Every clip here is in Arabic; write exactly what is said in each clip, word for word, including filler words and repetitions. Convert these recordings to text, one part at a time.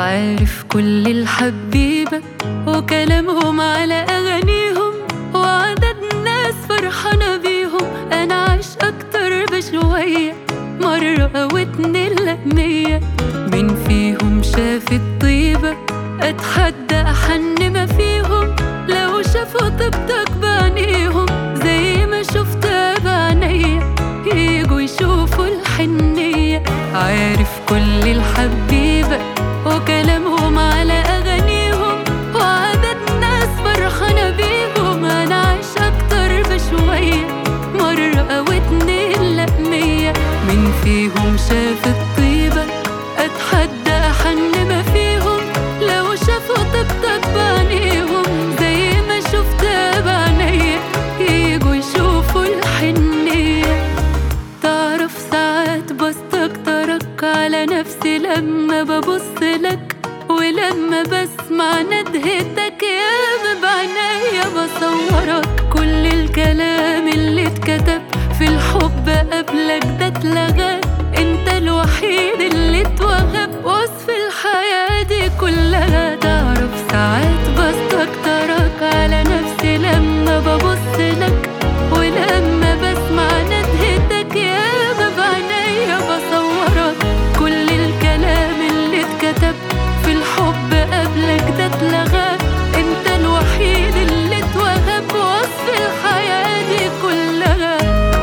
عارف كل الحبيبة وكلامهم على أغانيهم وعدد ناس فرحانة بيهم. أنا عايش أكتر بشوية، مرة أو اتنين لأ مية. مين فيهم شاف الطيبة؟ أتحدى أحن ما فيهم لو شافوا طيبتك بعينيهم زي ما شفتها بعينيا، ييجوا يشوفوا الحنية. عارف كل الحبيبة وكلامهم على أغانيهم وعدد ناس فرحانة بيهم. أنا عايش أكتر بشوية، مرة أو اتنين لأ مية. مين فيهم شاف الطيبة؟ أتحدى أحن ما فيهم لو شافوا طيبتك بعينيهم زي ما شفتها بعينيا، ييجوا يشوفوا الحنية. تعرف ساعات بستكترك على نفسي لما ببص لك، ولما بسمع ندهتك ياما بعينيا بصورك. كل الكلام اللي اتكتب في الحب قبلك ده اتلغى، انت الوحيد اللي اتوهب وصف الحياة دي كلها. تعرف ساعات بستكترك على نفسي لما ببص لك، ولما بسمع ندهتك ياما بعينيا بصورك. كل الكلام اللي اتكتب في الحب قبلك ده اتلغى، انت الوحيد اللي اتوهب وصف الحياة دي كلها.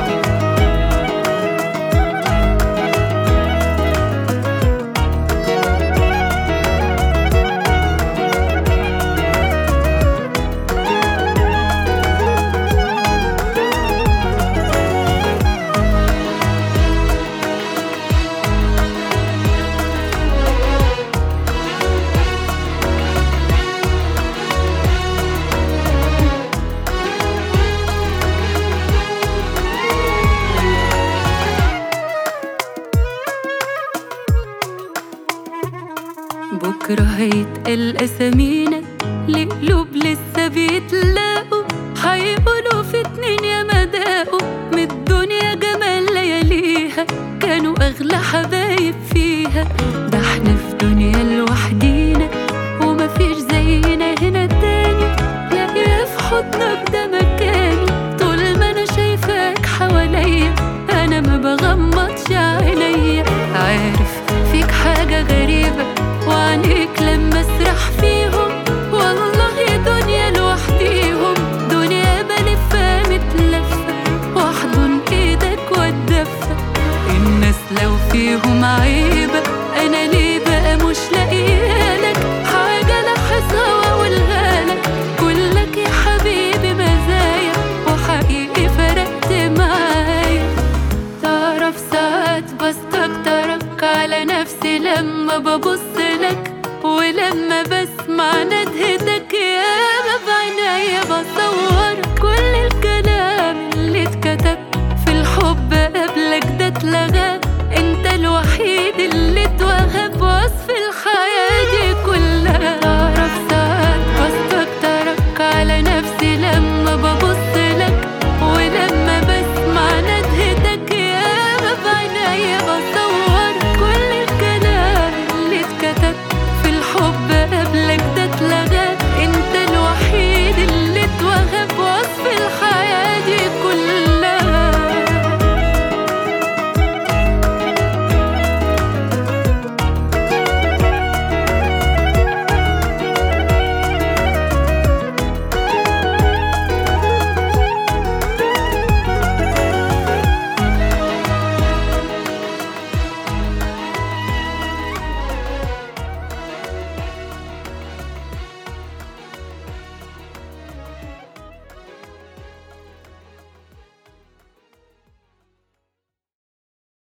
بكرة هيتقال أسامينا لقلوب لسه بيتلاقوا، هيقولوا في اتنين يا مداقوا من الدنيا جمال لياليها، كانوا أغلى حبايب فيها. ده احنا في دنيا لوحدينا ومفيش زينا هنا تاني، لاقيه في حضنك ده مكاني. طول ما أنا شايفاك حواليا أنا ما بغمضش عينيا. عارف فيك حاجة غريبة وعنيك لما اسرح فيهم، والله دنيا لوحديهم. دنيا بلفها متلفة واحضن ايدك واتدفى. الناس لو فيهم عيبة انا ليه بقى مش لاقيالك حاجة لاحظها واقولها لك. كلك يا حبيبي مزايا وحقيقي فرقت معايا. تعرف ساعات بستكترك على نفسي لما ببص لك، ولما بسمع ندهتك ياما بعينيا بصور. كل الكلام اللي اتكتب في الحب قبلك ده اتلغى، انت الوحيد اللي اتوهب